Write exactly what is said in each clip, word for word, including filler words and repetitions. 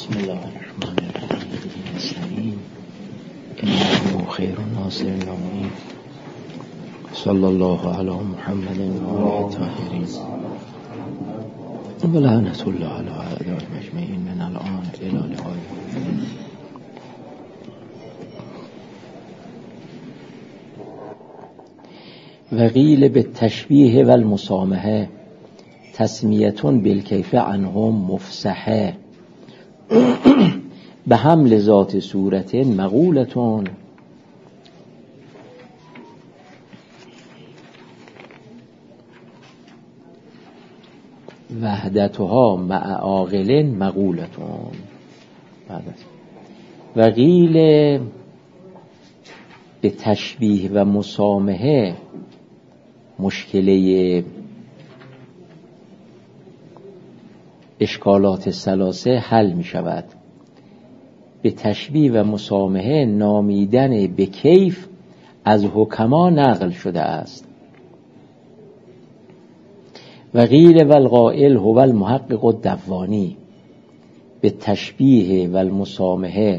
بسم الله الرحمن الرحیم. نستعین انه خیر ناصر المعین. صلی الله علی محمد و آله الطاهرین و لعنة الله علی اعدائهم اجمعین من الان الی لقاء. و قیل بالتشبیه و المسامحه تسمیتون بالکیف عنهم مفسحه به حمل ذات صورت مقولتون وحدتها مع عاقل مقولتون. و قیل به تشبیه و مسامحه مشکله اشکالات ثلاثه حل می شود. به تشبیه و مسامحه نامیدن به کیف از حکما نقل شده است. و قیل و القائل هو المحقق الدوانی. به تشبیه و المسامحه،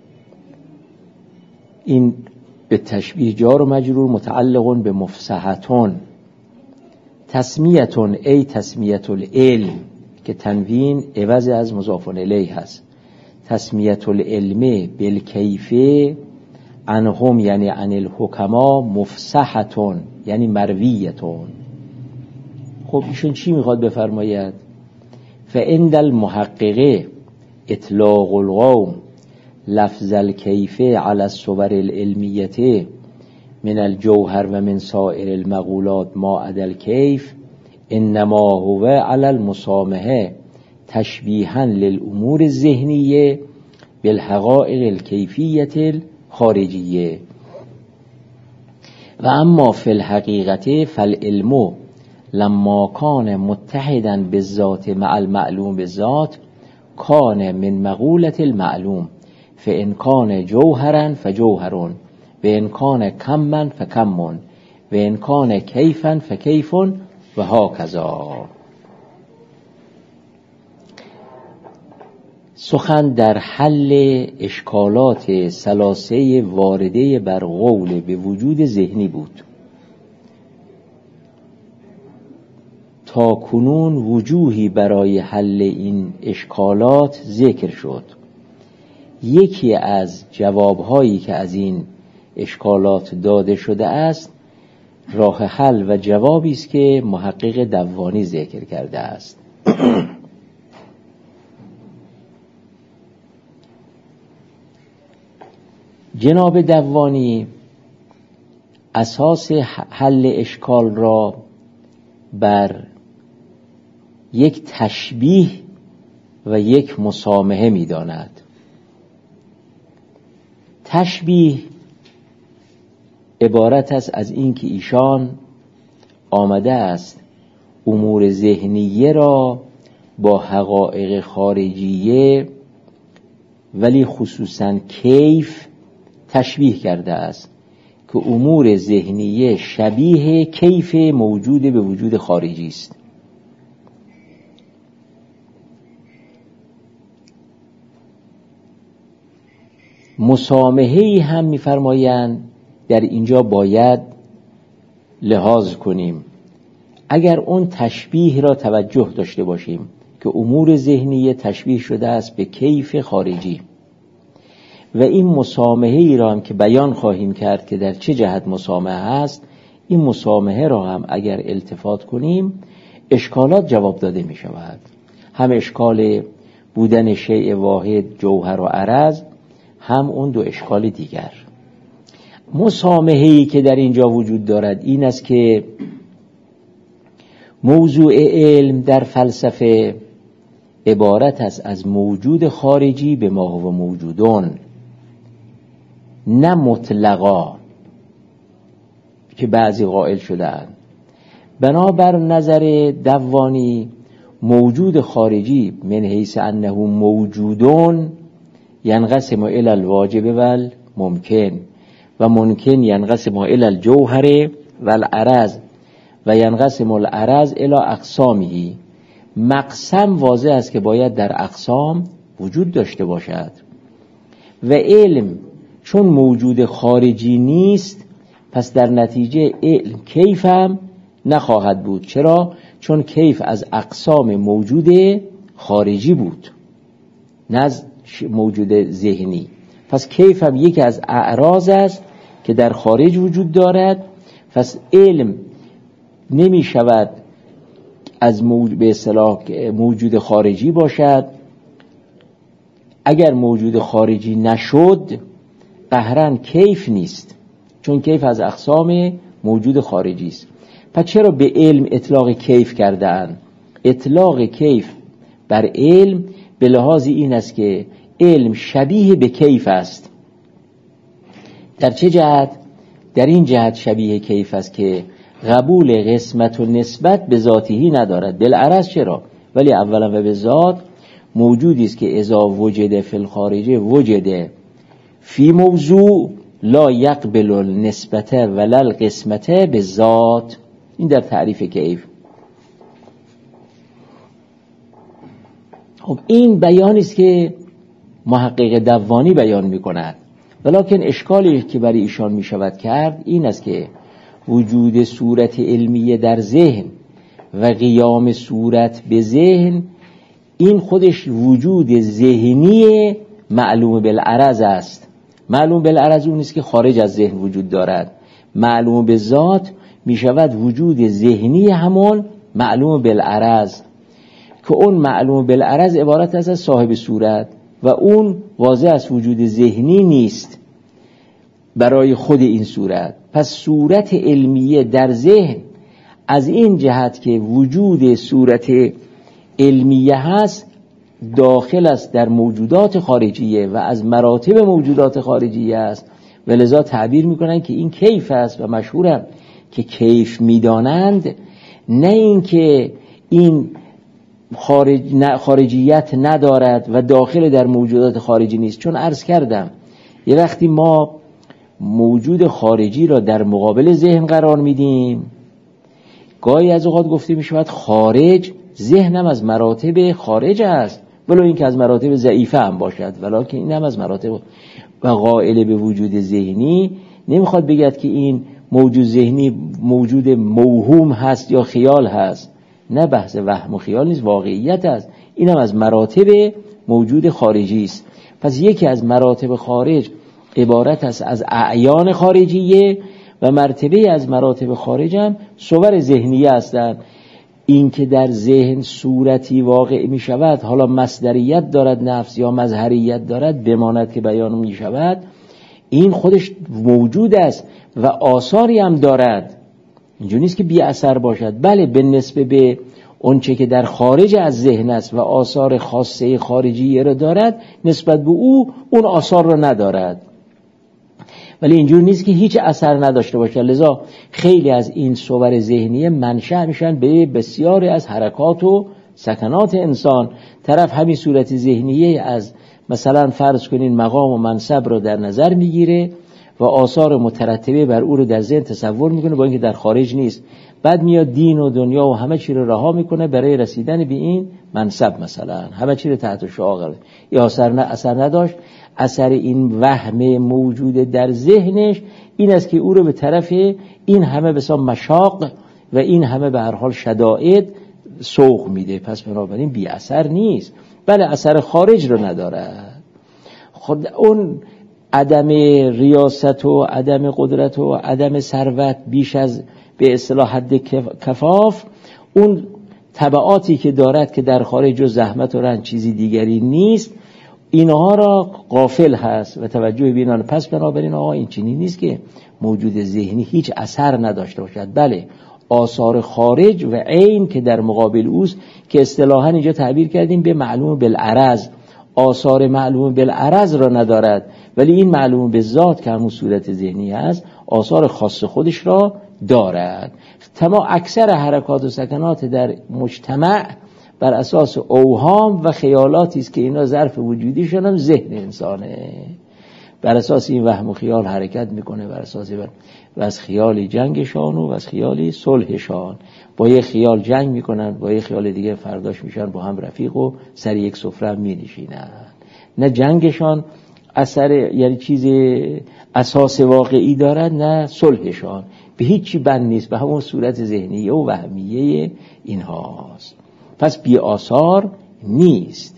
این به تشبیه جار و مجرور متعلق به مفسحتون. تسمیتون ای تسمیت العلم که تنوین عوض از مضاف الیه هست. تسمیت العلم بالکیفه عنهم یعنی عن الحکما مفسحتون یعنی مرویتون. خب ایشون چی میخواد بفرماید؟ فعند المحققه اطلاق القوم لفظ الکیفه علی الصور العلمیته من الجوهر و من سائر المقولات ما عدا الکیف انما هو علی المسامحه تشبیها للامور الذهنیه بالحقائق الکیفیه الخارجیه. و اما فی الحقیقت فالعلم لما کان متحدا بالذات مع المعلوم بالذات کان من مقولة المعلوم فإن کان جوهرا فجوهر و ان کان کما فکم و ان کان کیفا فکیف و هاکذا. سخن در حل اشکالات ثلاثه وارده بر قول به وجود ذهنی بود. تا کنون وجوهی برای حل این اشکالات ذکر شد. یکی از جوابهایی که از این اشکالات داده شده است راه حل و جوابی است که محقق دوانی ذکر کرده است. جناب دوانی اساس حل اشکال را بر یک تشبیه و یک مسامحه می داند. تشبیه عبارت است از این که ایشان آمده است امور ذهنیه را با حقایق خارجیه ولی خصوصاً کیف تشبیه کرده است که امور ذهنیه شبیه کیف موجود به وجود خارجی است. مسامحه‌ای هم می‌فرمایند در اینجا باید لحاظ کنیم. اگر اون تشبیه را توجه داشته باشیم که امور ذهنیه تشبیه شده است به کیف خارجی و این مسامحه‌ای را هم که بیان خواهیم کرد که در چه جهت مسامحه است، این مسامحه را هم اگر التفات کنیم اشکالات جواب داده می شود. هم اشکال بودن شیء واحد جوهر و عرض، هم اون دو اشکال دیگر. مسامحه‌ای که در اینجا وجود دارد این است که موضوع علم در فلسفه عبارت است از موجود خارجی به ما هو موجودون، نه مطلقا که بعضی قائل شدند. بنابر نظر دوانی موجود خارجی من حیث انه موجودون ینقسم الی الواجب و الممکن و ممکن ینقسم الی الجوهر و العرض و ینقسم العرض الی اقسامه. مقسم واضح است که باید در اقسام وجود داشته باشد. و علم چون موجود خارجی نیست، پس در نتیجه علم کیف هم نخواهد بود. چرا؟ چون کیف از اقسام موجود خارجی بود، نه از موجود ذهنی. پس کیف هم یکی از اعراض است که در خارج وجود دارد. پس علم نمی شود از موجود به اصطلاح موجود خارجی باشد. اگر موجود خارجی نشد قهرن کیف نیست، چون کیف از اقسام موجود خارجی است. پس چرا به علم اطلاق کیف کردن؟ اطلاق کیف بر علم به لحاظ این است که علم شبیه به کیف است. در چه جهت؟ در این جهت شبیه کیف است که قبول قسمت و نسبت به ذاتیی ندارد. بالعرض چرا؟ ولی اولا و به ذات موجودی است که اذا وجد فی الخارج وجد فی موضوع لا یقبل النسبت ولا القسمت به ذات. این در تعریف کیف. خب این بیانی است که محقق دوانی بیان می‌کند، ولکن اشکالی که برای ایشان می‌شود کرد این است که وجود صورت علمیه در ذهن و قیام صورت به ذهن، این خودش وجود ذهنی معلوم بالعرض است. معلوم بالعرض اون است که خارج از ذهن وجود دارد. معلوم به ذات می شود وجود ذهنی همون معلوم بالعرض، که اون معلوم بالعرض عبارت است از صاحب صورت و اون واضح از وجود ذهنی نیست برای خود این صورت. پس صورت علمیه در ذهن از این جهت که وجود صورت علمیه هست داخل است در موجودات خارجیه و از مراتب موجودات خارجیه است، و لذا تعبیر میکنن که این کیف است و مشهورم که کیف میدانند، نه این که این خارج خارجیت ندارد و داخل در موجودات خارجی نیست. چون عرض کردم یه وقتی ما موجود خارجی را در مقابل ذهن قرار میدیم، گاهی از اوقات گفته میشود خارج، ذهنم از مراتب خارج است، ولو این که از مراتب ضعیفه هم باشد، ولکن این هم از مراتب و قائل به وجود ذهنی نمیخواد بگید که این موجود ذهنی موجود موهوم هست یا خیال هست. نه، بحث وهم و خیال نیست، واقعیت است. این هم از مراتب موجود خارجی است. پس یکی از مراتب خارج عبارت است از اعیان خارجیه و مرتبه از مراتب خارج هم صور ذهنیه هستند. این که در ذهن صورتی واقع می شود، حالا مصدریت دارد نفس یا مظهریت دارد، بماند که بیان می شود، این خودش موجود است و آثاری هم دارد. اینجوری نیست که بی اثر باشد. بله، به نسبت به اون چه که در خارج از ذهن است و آثار خاصه خارجی را دارد، نسبت به او اون آثار را ندارد. ولی اینجور نیست که هیچ اثر نداشته باشه. لذا خیلی از این صور ذهنی منشأ میشن به بسیاری از حرکات و سکنات انسان. طرف همین صورت ذهنیه از مثلا فرض کنین مقام و منصب رو در نظر میگیره و آثار مترتبه بر او رو در ذهن تصور میکنه، با اینکه در خارج نیست. بعد میاد دین و دنیا و همه چی رو رها میکنه برای رسیدن به این منصب، مثلا همه چی رو تحت شعاع قرار. یا اثر نه اثر نداشت. اثر این وهم موجود در ذهنش این است که او رو به طرف این همه بسا مشاق و این همه به هر حال شدائد سوق میده. پس بنابراین بی اثر نیست، بله اثر خارج رو ندارد. خود اون عدم ریاست و عدم قدرت و عدم ثروت بیش از به اصطلاح حد کفاف، اون تبعاتی که دارد که در خارج و زحمت و رنج چیزی دیگری نیست، اینها را غافل هست و توجه بینان. پس بنابراین آقا این چنین نیست که موجود ذهنی هیچ اثر نداشته باشد. بله، آثار خارج و عین که در مقابل اوست که اصطلاحاً اینجا تعبیر کردیم به معلوم بالعرض، آثار معلوم بالعرض را ندارد، ولی این معلوم به ذات که همون صورت ذهنی است آثار خاص خودش را دارد. تمام اکثر حرکات و سکنات در مجتمع بر اساس اوهام و خیالاتی است که اینا ظرف وجودیشون هم ذهن انسانه. بر اساس این وهم و خیال حرکت میکنه، بر اساس و از خیال جنگشان و از خیال صلحشان. با یه خیال جنگ میکنن، با یه خیال دیگه فرداش میشن با هم رفیق و سر یک سفره می نشینن. نه جنگشان اثر یعنی چیز اساس واقعی دارد، نه صلحشان به هیچی بند نیست، به همون صورت ذهنیه و وهمیه اینهاست. پس بی آثار نیست.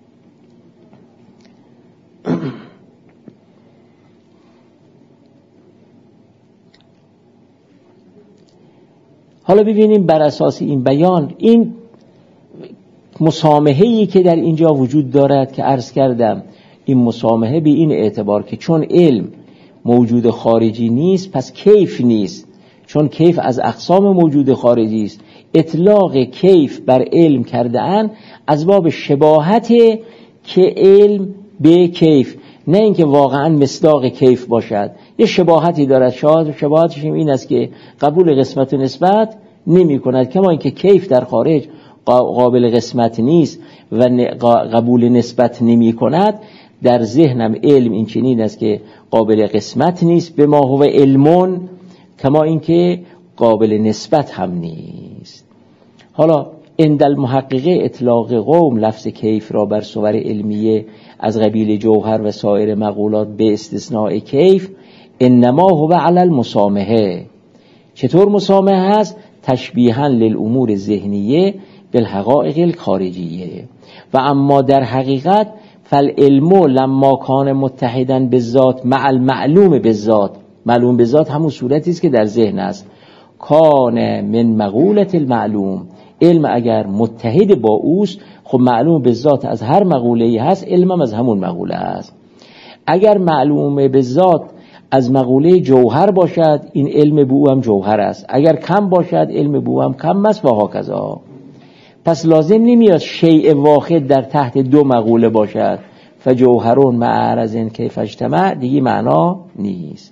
حالا ببینیم بر اساس این بیان، این مسامحه‌ای که در اینجا وجود دارد که عرض کردم، این مسامحه به این اعتبار که چون علم موجود خارجی نیست پس کیف نیست، چون کیف از اقسام موجود خارجی است، اطلاق کیف بر علم کرده اند از باب شباهت که علم به کیف، نه اینکه واقعا مصداق کیف باشد، یه شباهتی دارد. شباهتش این است که قبول قسمت و نسبت نمی کند، کما اینکه کیف در خارج قابل قسمت نیست و قبول نسبت نمی کند، در ذهنم علم این چنین است که قابل قسمت نیست به ما هو علمون، کما اینکه قابل نسبت هم نیست. حالا عند المحققه اطلاق قوم لفظ کیف را بر صور علمیه از قبیل جوهر و سایر مقولات به استثناء کیف انما هو علی المسامحه. چطور مسامحه هست؟ تشبیها للامور ذهنیه بالحقائق الخارجیه. و اما در حقیقت فالعلم لما کان متحدا بالذات مع المعلوم بالذات، معلوم بالذات همون صورتی است که در ذهن است، کان من مقولت المعلوم، علم اگر متحد با اوست، خب معلوم بالذات از هر مقوله‌ای هست، علمم از همون مقوله است. اگر معلوم بالذات از مقوله جوهر باشد، این علم به او هم جوهر است. اگر کم باشد، علم به او هم کم است و هاکذا. پس لازم نمیاد شیء واحد در تحت دو مقوله باشد، فجوهرون مع عرض کیف اجتمع، دیگه معنا نیست.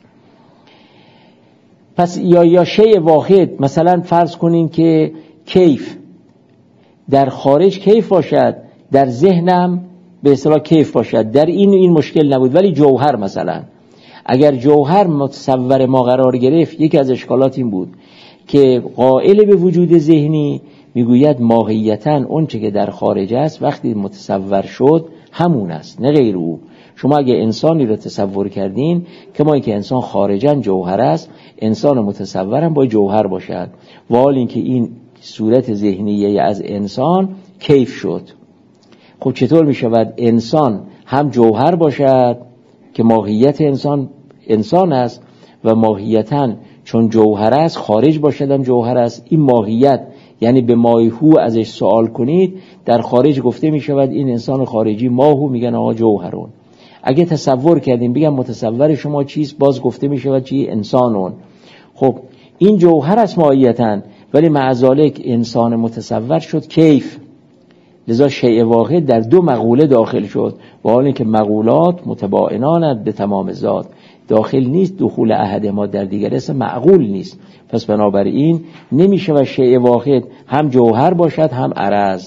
پس یا یا شیء واحد، مثلا فرض کنین که کیف در خارج کیف باشد، در ذهنم به اصطلاح کیف باشد، در این این مشکل نبود. ولی جوهر مثلا اگر جوهر متصور ما قرار گرفت، یکی از اشکالات این بود که قائل به وجود ذهنی میگوید ماهیتاً اون چه که در خارج است وقتی متصور شد همون است، نه غیر او. شما اگه انسانی رو تصور کردین که ما اینکه انسان خارجاً جوهر است، انسان متصورم با جوهر باشد، و حال اینکه این صورت ذهنیه از انسان کیف شد. خب چطور می شود انسان هم جوهر باشد که ماهیت انسان انسان است و ماهیتاً چون جوهر است خارج باشد هم جوهر است؟ این ماهیت یعنی به ماهو ازش سوال کنید، در خارج گفته می شود این انسان خارجی ماهو، میگن آقا جوهرون. اگه تصور کردیم بگم متصور شما چیست، باز گفته می شود چی؟ انسانون. خب این جوهر است ماهیتاً، ولی معذالک انسان متصور شد کیف، لذا شیء واحد در دو مقوله داخل شد، و حال اینکه مقولات متباینانند به تمام ذات، داخل نیست دخول احد ما در دیگر اسم معقول نیست. پس بنابراین نمیشه و شیء واحد هم جوهر باشد هم عرض.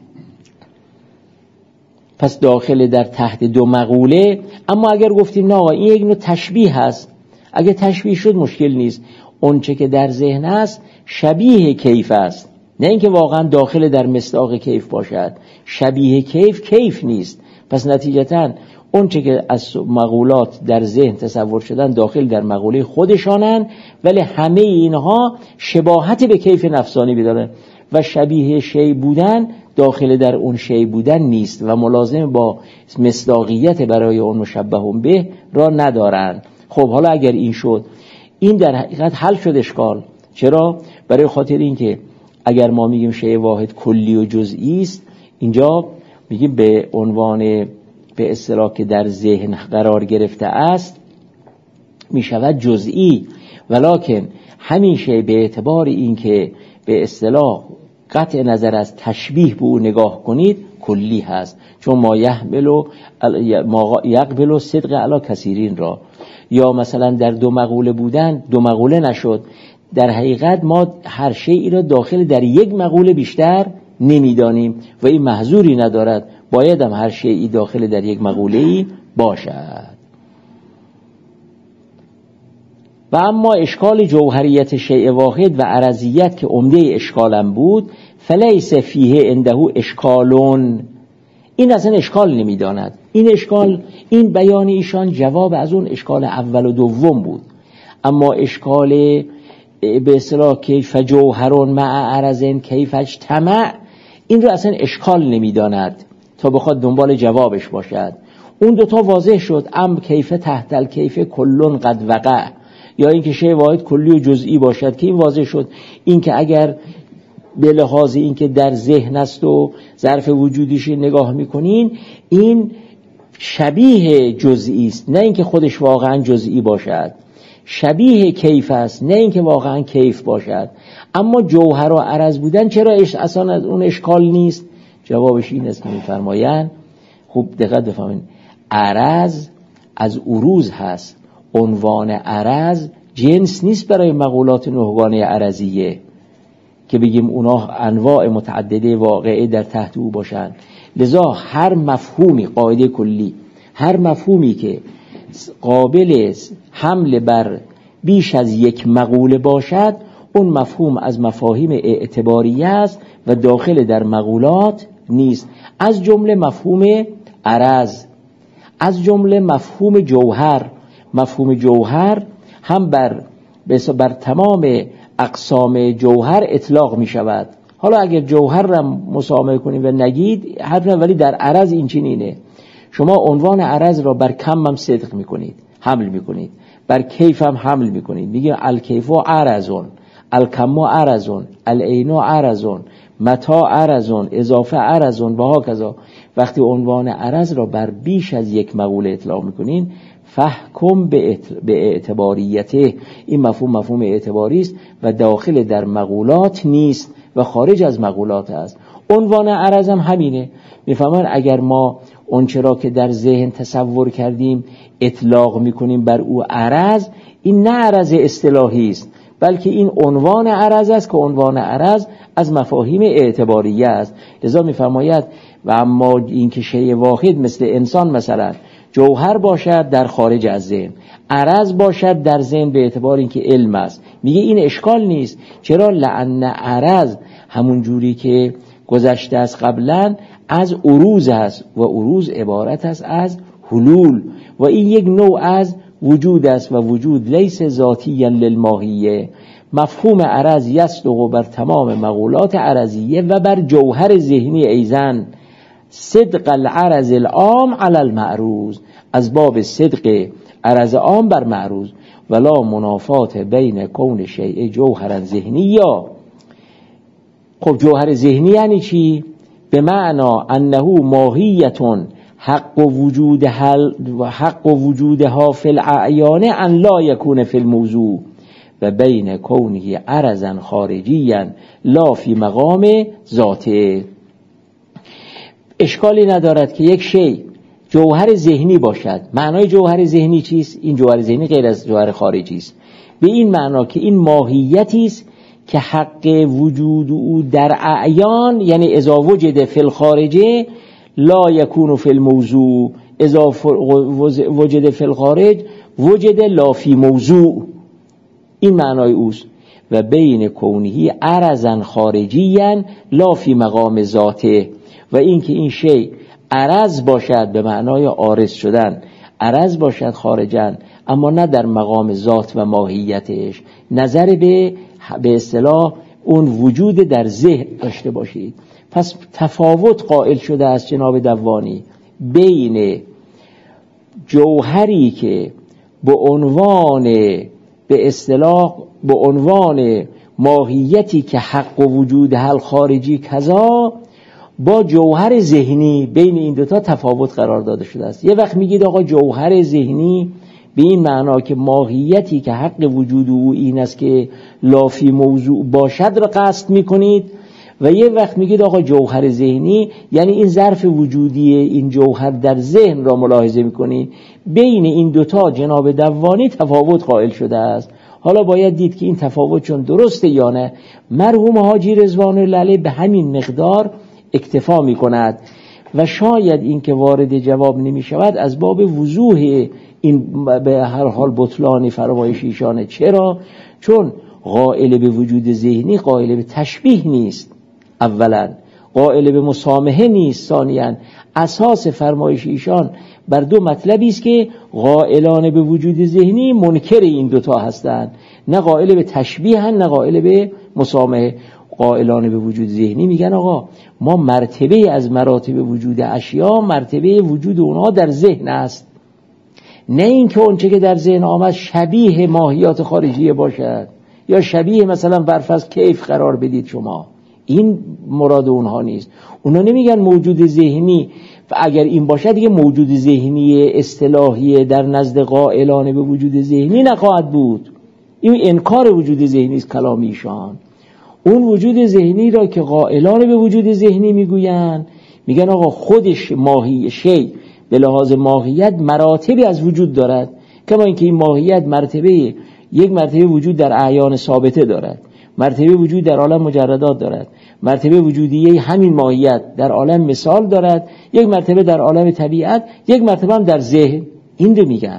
پس داخل در تحت دو مقوله. اما اگر گفتیم نه این یک نوع تشبیه هست، اگه تشبیه شد مشکل نیست. اون چه که در ذهن است شبیه کیف است، نه اینکه واقعا داخل در مصداق کیف باشد. شبیه کیف کیف نیست. پس نتیجتاً اون چه که از مقولات در ذهن تصور شدن داخل در مقوله خودشانن، ولی همه اینها شباهت به کیف نفسانی بدارن و شبیه شی بودن داخل در اون شی بودن نیست و ملازم با مصداقیت برای اون مشبه به را ندارن. خب حالا اگر این شد، این در حقیقت حل شد اشکال. چرا؟ برای خاطر این که اگر ما میگیم شی واحد کلی و جزئی است، اینجا میگیم به عنوان به اصطلاح که در ذهن قرار گرفته است میشود جزئی، ولکن همیشه به اعتبار این که به اصطلاح قطع نظر از تشبیه به او نگاه کنید کلی هست، چون ما یحمل و ما یقبل و صدق علی کثیرین را. یا مثلا در دو مقوله بودن دو مقوله نشد، در حقیقت ما هر شیئی را داخل در یک مقوله بیشتر نمیدانیم و این محظوری ندارد، باید هم هر شیئی داخل در یک مقوله‌ای باشد. و اما اشکال جوهریت شیء واحد و عرضیت که عمده اشکالم بود، فلیس فیه عنده اشکالون، این اصلا اشکال نمیداند. این اشکال، این بیان ایشان جواب از اون اشکال اول و دوم بود. اما اشکال به اصطلاح کیف جوهرون مع عرضن کیف اجتمع، این رو اصلا اشکال نمیداند تا بخواد دنبال جوابش باشد. اون دوتا واضح شد، ام کیف تحت الکیف کلون قد وقع، یا اینکه شیء واحد کلی و جزئی باشد، که این واضح شد. این که اگر به لحاظ این که در ذهن است و ظرف وجودیش نگاه میکنین، این شبیه جزئی است، نه اینکه خودش واقعا جزئی باشد. شبیه کیف است، نه اینکه واقعا کیف باشد. اما جوهر و عرض بودن چرا اصلا از اون اشکال نیست؟ جوابش این است که میفرمایند، خوب دقت بفهمین، عرض از عروض هست. عنوان عرض جنس نیست برای مقولات نهگانه عرضیه که بگیم اونا انواع متعدده واقعه در تحت او باشند. لذا هر مفهومی، قاعده کلی، هر مفهومی که قابل حمل بر بیش از یک مقوله باشد، اون مفهوم از مفاهیم اعتباریه است و داخل در مقولات نیست. از جمله مفهوم عرض، از جمله مفهوم جوهر. مفهوم جوهر هم بر بر تمام اقسام جوهر اطلاق می شود. حالا اگر جوهر را مسامحه کنیم و نگید حرف، ولی در عرض این چنینه. شما عنوان عرض را بر کم هم صدق می کنید، حمل می کنید، بر کیف هم حمل می کنید. میگه الکیف و عرضون، الکم و عرضون، العین و عرضون، متا عرضون، اضافه عرضون و ها کذا. وقتی عنوان عرض را بر بیش از یک مقوله اطلاق می کنین، فحکم به اعتباریته، این مفهوم مفهوم اعتباری است و داخل در مقولات نیست و خارج از مقولات است. عنوان عرض هم همینه. میفهمن اگر ما اون چرا که در ذهن تصور کردیم اطلاق میکنیم بر او عرض، این نه عرض اصطلاحی است، بلکه این عنوان عرض است که عنوان عرض از مفاهیم اعتباریه است. لذا میفرماید و اما این که شیء واحد مثل انسان مثلا جوهر باشد در خارج از ذهن، عرض باشد در ذهن به اعتبار اینکه علم است، میگه این اشکال نیست. چرا؟ لأن عرض همون جوری که گذشته است قبلا از عروض است و عروض عبارت است از حلول و این یک نوع از وجود است و وجود لیس ذاتیا للماهیه. مفهوم عرض یصدق بر تمام مقولات عرضیه و بر جوهر ذهنی ایزن. صدق العرض العام علی المعروض، از باب صدق عرض عام بر معروض. ولا منافات بین کون شیء جوهر ذهنی. یا خب جوهر ذهنی یعنی چی؟ به معنا انه ماهیتون حق وجودها حق وجودها فی الاعیان ان لا یکون فی الموضوع و بین کونه عرضا خارجیا لا فی مقام ذاته. اشکالی ندارد که یک شی جوهر ذهنی باشد. معنای جوهر ذهنی چیست؟ این جوهر ذهنی غیر از جوهر خارجی است، به این معنا که این ماهیتی است که حق وجود او در اعیان، یعنی اذا وجد فی الخارجه لا یکون فی الموضوع، اذا وجد فی الخارج وجد لا فی موضوع. این معنای اوست. و بین کونهی عرضا خارجیا لا فی مقام ذاته، و این که این شی عرض باشد به معنای عارض شدن، عرض باشد خارجا اما نه در مقام ذات و ماهیتش. نظر به به اصطلاح اون وجود در ذهن داشته باشید. پس تفاوت قائل شده است جناب دوانی بین جوهری که به عنوان به اصطلاح به عنوان ماهیتی که حق و وجود هل خارجی کذا، با جوهر ذهنی بین این دوتا تفاوت قرار داده شده است. یه وقت میگید آقا جوهر ذهنی به این معنا که ماهیتی که حق وجود او این است که لافی موضوع باشد را قصد میکنید، و یه وقت میگید آقا جوهر ذهنی یعنی این ظرف وجودی این جوهر در ذهن را ملاحظه میکنید. بین این دوتا جناب دوانی تفاوت قائل شده است. حالا باید دید که این تفاوت چون درسته یا نه. مرحوم حاجی رضوان الله علیه به همین مقدار اکتفا میکند و شاید این که وارد جواب نمی شود از باب وضوح این به هر حال بطلان فرمایش ایشانه. چرا؟ چون قائل به وجود ذهنی قائل به تشبیه نیست، اولا قائل به مسامحه نیست، ثانیاً اساس فرمایش ایشان بر دو مطلبی است که قائلان به وجود ذهنی منکر این دوتا هستند، نه قائل به تشبیه هن نه قائل به مسامحه. قائلان به وجود ذهنی میگن آقا ما مرتبه از مراتب وجود اشیا مرتبه وجود اونها در ذهن است، نه اینکه اونچه که در ذهن آمد شبیه ماهیات خارجیه باشد یا شبیه مثلا برفض کیف قرار بدید شما. این مراد اونها نیست. اونا نمیگن موجود ذهنی و اگر این باشد دیگه موجود ذهنی اصطلاحی در نزد قائلان به وجود ذهنی نخواهد بود. این انکار وجود ذهنی است کلام ایشان. اون وجود ذهنی را که قائلان به وجود ذهنی میگوین میگن آقا خودش ماهی شی به لحاظ ماهیت مراتبی از وجود دارد، کما اینکه این ماهیت مرتبه یک مرتبه وجود در اعیان ثابته دارد، مرتبه وجود در عالم مجردات دارد، مرتبه وجودیه همین ماهیت در عالم مثال دارد، یک مرتبه در عالم طبیعت، یک مرتبه هم در ذهن. این رو میگن،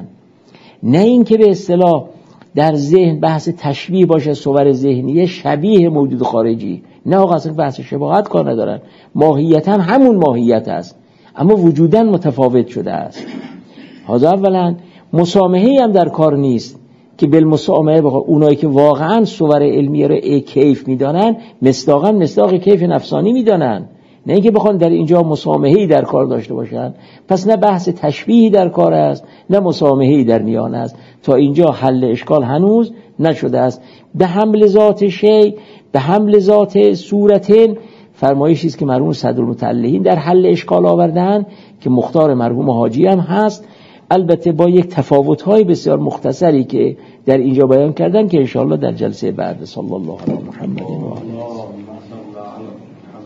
نه این که به اصطلاح در ذهن بحث تشبیه باشه، صور ذهنیه شبیه موجود خارجی، نه آقا اصلا بحث شباهت کار ندارن، ماهیت هم همون ماهیت است اما وجوداً متفاوت شده است. حاضر اولا مسامحه‌ای هم در کار نیست که بالمسامحه بخواه اونایی که واقعاً صور علمیه رو ای کیف میدانن مصداقاً مصداق کیف نفسانی میدانن، نه اینکه بخوان در اینجا مسامحه‌ای در کار داشته باشن. پس نه بحث تشبیهی در کار است نه مسامحه‌ای در میان است. تا اینجا حل اشکال هنوز نشده است. به حمل ذات شی به حمل ذات صورتین فرمایشی است که مرحوم صدرالمتعلقین در حل اشکال آوردن که مختار مرحوم حاجی هم هست، البته با یک تفاوت‌های بسیار مختصری که در اینجا بیان کردن که انشاءالله در جلسه بعد. صلی الله علی محمد و آله.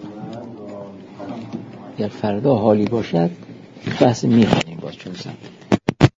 اگر فردا حالی باشد بحث می‌خوانیم باز چون سن